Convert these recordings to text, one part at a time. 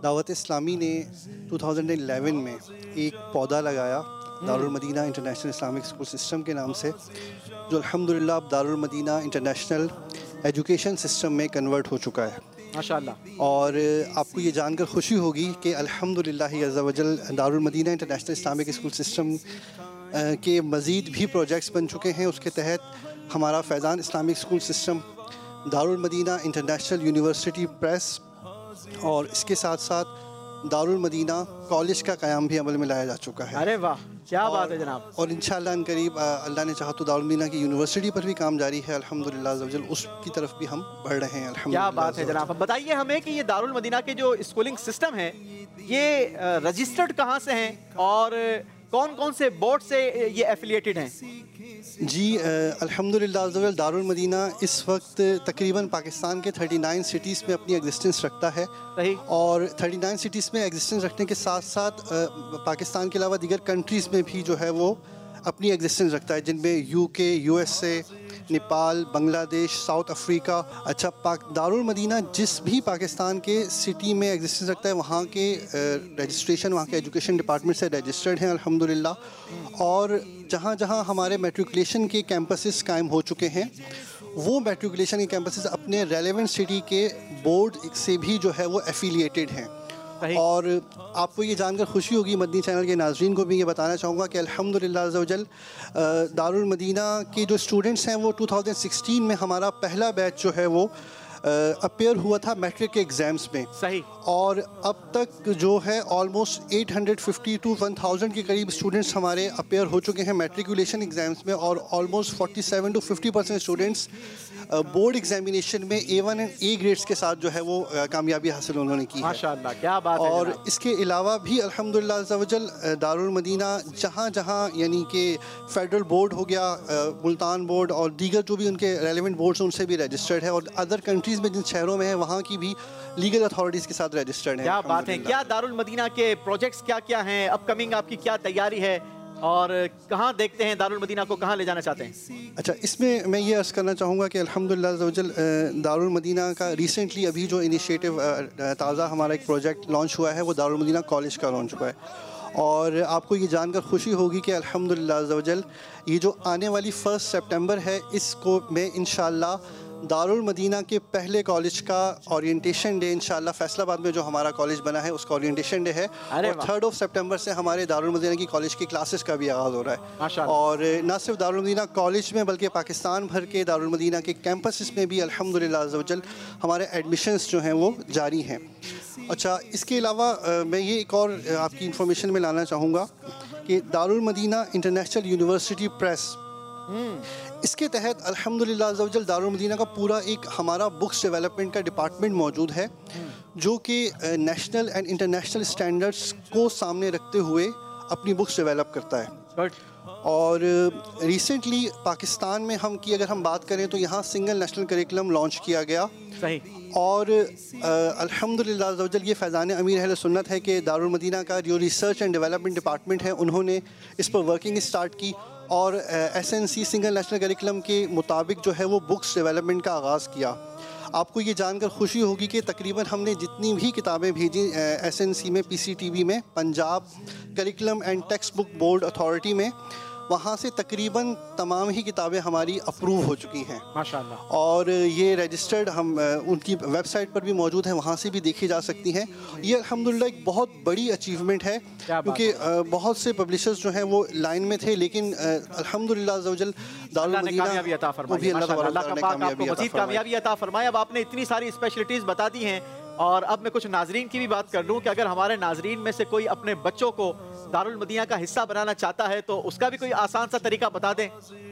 दावत इस्लामी ने 2011 में एक पौधा लगाया Darul Madina international Islamic school system के नाम से, जो अल्हम्दुलिल्लाह अब Darul Madina international education system में कन्वर्ट हो चुका है माशाअल्लाह। और आपको ये जानकर खुशी होगी कि अल्हम्दुलिल्लाह अज़्ज़ा वजल Darul Madina international Islamic school system के मज़ीद भी प्रोजेक्ट्स बन चुके हैं। उसके तहत हमारा Faizan Islamic school system, Darul Madina international university press और इसके साथ साथ दारुल मदीना कॉलेज का क़याम भी अमल में लाया जा चुका है। अरे वाह, क्या बात है जनाब। और इंशाअल्लाह करीब अल्लाह ने चाहा तो दारुल मदीना की यूनिवर्सिटी पर भी काम जारी है अल्हम्दुलिल्लाह अज़्ज़ा वजल, उसकी तरफ भी हम बढ़ रहे हैं अल्हम्दुलिल्लाह। क्या बात है जनाब। अब बताइए हमें कि ये दारुल मदीना के जो स्कूलिंग सिस्टम है ये रजिस्टर्ड कहाँ से हैं और कौन कौन से बोर्ड से ये एफिलिएटेड हैं? जी अल्हम्दुलिल्लाह अज़्ज़ा वजल दारुल मदीना इस वक्त तकरीबन पाकिस्तान के 39 सिटीज़ में अपनी एग्जिस्टेंस रखता है। सही। और 39 सिटीज़ में एग्जिस्टेंस रखने के साथ साथ पाकिस्तान के अलावा दीगर कंट्रीज़ में भी जो है वो अपनी एग्जिस्टेंस रखता है, जिनमें UK, USA, Nepal, Bangladesh, South Africa. अच्छा, दारुल मदीना जिस भी पाकिस्तान के सिटी में एग्जिस्टेंस रखता है वहाँ के रजिस्ट्रेशन वहाँ के एजुकेशन डिपार्टमेंट से रजिस्टर्ड हैं अल्हम्दुलिल्लाह। और जहाँ जहाँ हमारे मैट्रिकुलेशन के कैंपसेस कायम हो चुके हैं वो मैट्रिकुलेशन के कैंपसेस अपने रेलेवेंट सिटी के बोर्ड से भी जो है वो एफिलिएटेड हैं। और आपको ये जानकर खुशी होगी, मदनी चैनल के नाज़रीन को भी ये बताना चाहूँगा कि अल्हम्दुलिल्लाह अज़्ज़ा वजल दारुल मदीना के जो स्टूडेंट्स हैं वो 2016 में हमारा पहला बैच जो है वो अपेयर हुआ था मैट्रिक के एग्ज़ाम्स में। सही। और अब तक जो है ऑलमोस्ट 850 to 1000 के करीब स्टूडेंट्स हमारे अपेयर हो चुके हैं मैट्रिकुलेशन एग्ज़ाम्स में, और almost 47 to 50% students board examination में A1 एंड A ग्रेड्स के साथ जो है वो कामयाबी हासिल उन्होंने की है। माशाअल्लाह, क्या बात है। और इसके अलावा भी अल्हम्दुलिल्लाह अज़्ज़ा वजल दारुल मदीना जहाँ जहाँ यानी कि फेडरल बोर्ड हो गया, मुल्तान बोर्ड और दीगर जो भी उनके रेलेवेंट बोर्ड्स हैं उनसे भी रजिस्टर्ड है, और अदर कंट्रीज़ में जिन शहरों में है वहाँ की भी लीगल अथॉरिटीज़ के साथ रजिस्टर्ड है। क्या बात है। क्या दारुल मदीना के प्रोजेक्ट्स क्या क्या हैं, अपकमिंग आपकी क्या तैयारी है और कहाँ देखते हैं दारुल मदीना को, कहाँ ले जाना चाहते हैं? अच्छा, इसमें मैं ये अर्ज़ करना चाहूँगा कि अल्हम्दुलिल्लाह अज़्ज़ा वजल दारुल मदीना का रिसेंटली अभी जो इनिशिएटिव ताज़ा हमारा एक प्रोजेक्ट लॉन्च हुआ है वो दारुल मदीना कॉलेज का लॉन्च हुआ है। और आपको ये जानकर खुशी होगी कि अल्हम्दुलिल्लाह अज़्ज़ा वजल ये जो आने वाली 1 सितंबर है इसको में इंशाअल्लाह दारुल मदीना के पहले कॉलेज का ओरिएंटेशन डे इंशाअल्लाह फैसलाबाद में जो हमारा कॉलेज बना है उसका ओरिएंटेशन डे है, और 3 सितंबर से हमारे दारुल मदीना की कॉलेज की क्लासेस का भी आगाज़ हो रहा है। माशाअल्लाह। और न सिर्फ दारुल मदीना कॉलेज में बल्कि पाकिस्तान भर के दारुल मदीना के कैंपसेस में भी अल्हम्दुलिल्लाह अज़्ज़ा वजल हमारे एडमिशन्स जो हैं वो जारी हैं। अच्छा, इसके अलावा मैं ये एक और आपकी इंफॉर्मेशन में लाना चाहूँगा कि Darul Madina international university press, इसके तहत अल्हम्दुलिल्लाह अज़्ज़ा वजल दारुल मदीना का पूरा एक हमारा बुक्स डेवलपमेंट का डिपार्टमेंट मौजूद है, जो कि नेशनल एंड इंटरनेशनल स्टैंडर्ड्स को सामने रखते हुए अपनी बुक्स डेवलप करता है। और रिसेंटली पाकिस्तान में अगर हम बात करें तो यहाँ सिंगल नेशनल करिकुलम लॉन्च किया गया। सही। और अल्हम्दुलिल्लाह अज़्ज़ा वजल ये फैज़ान अमीर अहले सुन्नत है कि दारुल मदीना का जो रिसर्च एंड डेवलपमेंट डिपार्टमेंट है उन्होंने इस पर वर्किंग स्टार्ट की, और SNC सिंगल नेशनल करिकुलम के मुताबिक जो है वो बुक्स डेवलपमेंट का आगाज़ किया। आपको ये जानकर खुशी होगी कि तकरीबन हमने जितनी भी किताबें भेजी SNC में, PCTB में, Punjab curriculum and text book board authority में, वहाँ से तकरीबन तमाम ही किताबें हमारी अप्रूव हो चुकी हैं माशाअल्लाह। और ये रजिस्टर्ड हम उनकी वेबसाइट पर भी मौजूद है, वहाँ से भी देखी जा सकती हैं। ये अल्हम्दुलिल्लाह एक बहुत बड़ी अचीवमेंट है, क्योंकि बहुत से पब्लिशर्स जो हैं वो लाइन में थे, लेकिन अल्हम्दुलिल्लाह अज़्ज़ा वजल दारुल मदीना कामयाबी अता फरमाई, मज़ीद कामयाबी अता फरमाए। अब आपने इतनी सारी स्पेशलिटीज़ बता दी हैं, और अब मैं कुछ नाजरीन की भी बात कर लूँ कि अगर हमारे नाजरीन में से कोई अपने बच्चों को दारुल मदीना का हिस्सा बनाना चाहता है तो उसका भी कोई आसान सा तरीका बता दें।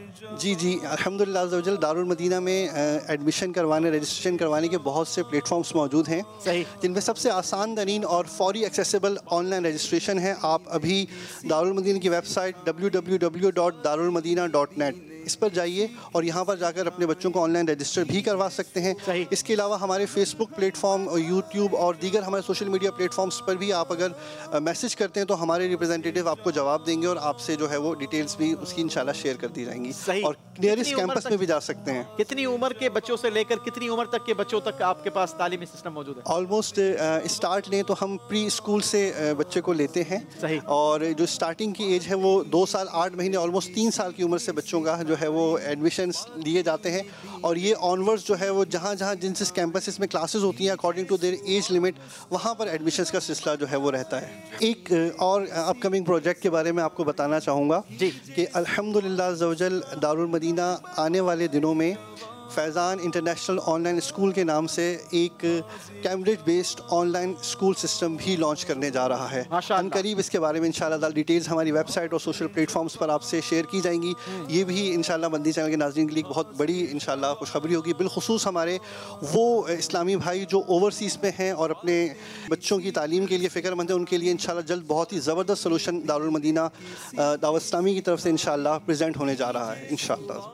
जी अल्हम्दुलिल्लाह अज़्ज़ा वजल दारुल मदीना में एडमिशन करवाने, रजिस्ट्रेशन करवाने के बहुत से प्लेटफॉर्म्स मौजूद हैं। सही। जिनमें सबसे आसान तरीन और फौरी एक्सेसिबल ऑनलाइन रजिस्ट्रेशन है। आप अभी दारुल मदीना की वेबसाइट www.darulmadina.net इस पर जाइए और यहाँ पर जाकर अपने बच्चों को ऑनलाइन रजिस्टर भी करवा सकते हैं। इसके अलावा हमारे फेसबुक प्लेटफॉर्म, यूट्यूब और दीगर हमारे सोशल मीडिया प्लेटफॉर्म्स पर भी आप अगर मैसेज करते हैं तो हमारे रिप्रेजेंटेटिव आपको जवाब देंगे और आपसे जो है वो डिटेल्स भी उसकी इंशाल्लाह शेयर कर दी जाएंगी। और नियरेस्ट कैंपस में भी जा सकते हैं। कितनी उम्र के बच्चों से लेकर कितनी उम्र तक के बच्चों तक आपके पास तालीमी सिस्टम मौजूद है? ऑलमोस्ट स्टार्ट लें तो हम प्री स्कूल से बच्चे को लेते हैं। सही। और जो स्टार्टिंग की एज है वो 2 साल 8 महीने ऑलमोस्ट 3 साल की उम्र से बच्चों का जो है वो एडमिशन्स लिए जाते हैं। और ये ऑनवर्ड्स जो है वो जहाँ जहाँ जिन जिस कैंपसेस में क्लासेस होती हैं according to their age limit, वहाँ पर एडमिशन्स का सिलसिला जो है वो रहता है। एक और अपकमिंग प्रोजेक्ट के बारे में आपको बताना चाहूँगा कि अल्हम्दुलिल्लाह अज़्ज़वजल दारुल मदीना आने वाले दिनों में फैज़ान इंटरनेशनल ऑनलाइन स्कूल के नाम से एक Cambridge based online school system भी लॉन्च करने जा रहा है। अनकरीब इसके बारे में इंशाल्लाह डिटेल्स हमारी वेबसाइट और सोशल प्लेटफॉर्म्स पर आपसे शेयर की जाएंगी। ये भी इंशाल्लाह बंदी चैनल के नाज़रीन के लिए बहुत बड़ी इंशाल्लाह खुशखबरी होगी। बिलखुसूस हमारे वो इस्लामी भाई जो ओवरसीज़ में हैं और अपने बच्चों की तालीम के लिए फ़िक्रमंद हैं, उनके लिए इंशाल्लाह जल्द बहुत ही ज़बरदस्त सलूशन दारुल मदीना दावत इस्लामी की तरफ से इंशाल्लाह प्रेजेंट होने जा रहा है इंशाल्लाह।